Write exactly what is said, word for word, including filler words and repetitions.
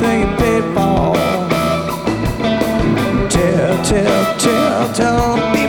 everything you paid for. Tell, tell, tell, tell me